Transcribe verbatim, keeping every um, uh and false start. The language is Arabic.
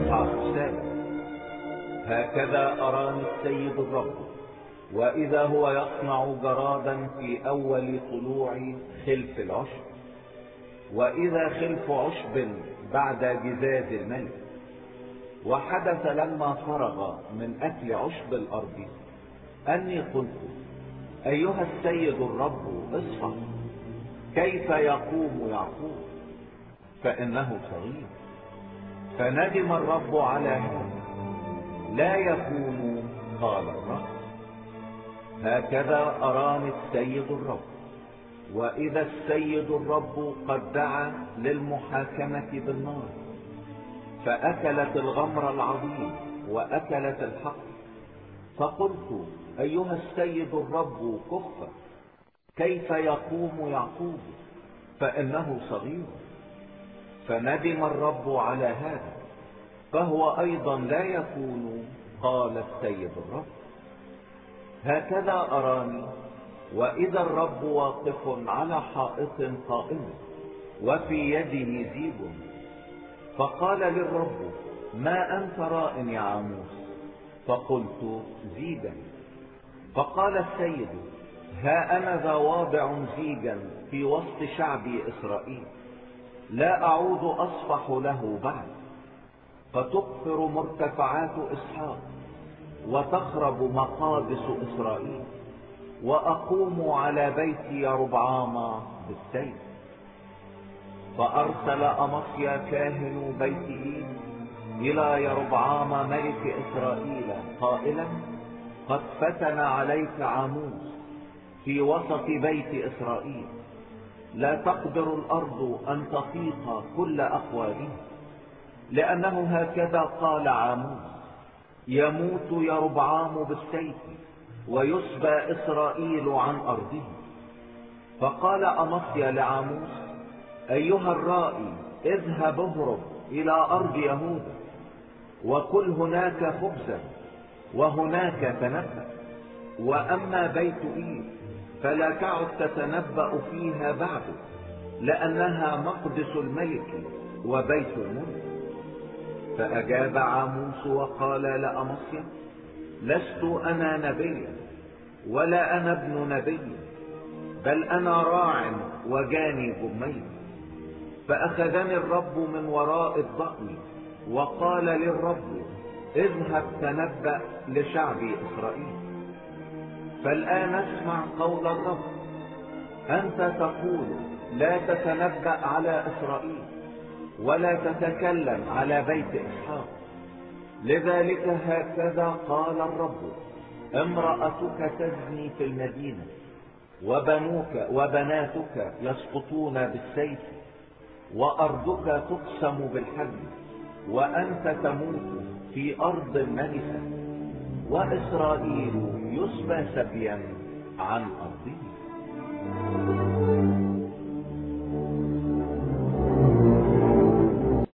إصحاح السابع. هكذا أراني السيد الرب، وإذا هو يصنع جرادا في أول طلوع خلف العشب، وإذا خلف عشب بعد جزاز الملك. وحدث لما فرغ من أكل عشب الأرض أني قلت: أيها السيد الرب اصفح، كيف يقوم يعقوب فإنه صغير. فندم الرب على هذا، لا يكون قال الرب. هكذا أراني السيد الرب، وإذا السيد الرب قد دعا للمحاكمة بالنار، فأكلت الغمر العظيم وأكلت الحق. فقلت: أيها السيد الرب كف، كيف يقوم يعقوب فإنه صغير. فندم الرب على هذا، فهو أيضا لا يكون قال السيد الرب. هكذا أراني، وإذا الرب واقف على حائط قائم، وفي يده زيب. فقال للرب: ما أنت راء يا عاموس؟ فقلت: زيدا. فقال السيد: ها أنا ذا واضع زيجا في وسط شعبي إسرائيل، لا أعود أصفح له بعد. فتقفر مرتفعات إسحاق، وتخرب مقادس إسرائيل، وأقوم على بيت يربعام بالسيف. فأرسل أمصيا كاهن بيت إيل إلى يربعام ملك إسرائيل قائلا: قد فتن عليك عاموس في وسط بيت إسرائيل، لا تقدر الأرض أن تطيق كل أقواله، لأنه هكذا قال عاموس: يموت يربعام بالسيف، ويسبى إسرائيل عن أرضه. فقال أمصيا لعاموس: أيها الرائي، اذهب اهرب إلى أرض يهوذا، وكل هناك خبزا، وهناك تنبأ. وأما بيت إيل فلا تعد تتنبأ فيها بعد، لأنها مقدس الملك وبيت الملك. فأجاب عاموس وقال لأمصيا: لست أنا نبيا، ولا أنا ابن نبي، بل أنا راع وجاني جمي. فأخذني الرب من وراء الضأن، وقال للرب: اذهب تنبأ لشعبي إسرائيل. فالآن اسمع قول الرب: أنت تقول: لا تتنبأ على إسرائيل، ولا تتكلم على بيت إسحاق. لذلك هكذا قال الرب: امرأتك تزني في المدينة، وبنوك وبناتك يسقطون بالسيف، وأرضك تقسم بالحج، وأنت تموت في أرض ملكة، وإسرائيل يسبى سبيا عن أرضه.